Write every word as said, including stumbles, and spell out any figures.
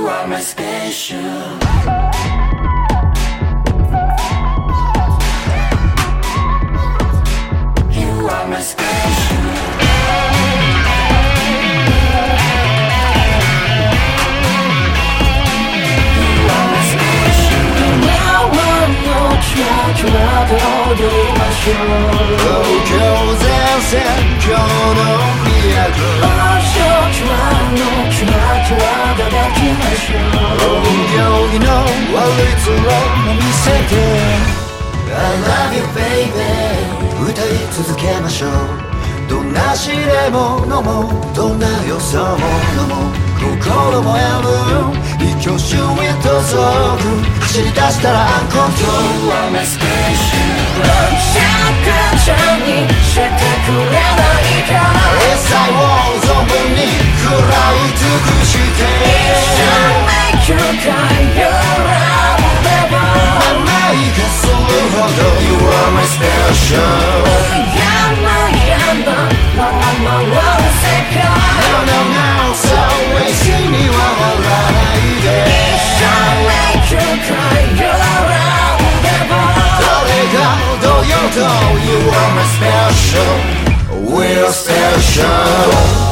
You are my special. You are my special. You are my special. Now I know try to love you my show. 東京前線今日の都 Oh so try no try to love you抱きましょう。 行儀の悪い面も見せて I love you baby 歌い続けましょうどんな試練も飲もうどんな予想も飲もう心もやむ一挙手へと走走り出したらアンコントロール You are my special. シャカちゃんにしてくれないかエサイを存分に食らい尽くして一緒 make you cry your love never 甘いがするほど You are my special やばいやばい No no no one second No no no so 死には笑わないで一緒 make you cry your love never 誰がどう言おうと You are my special We're special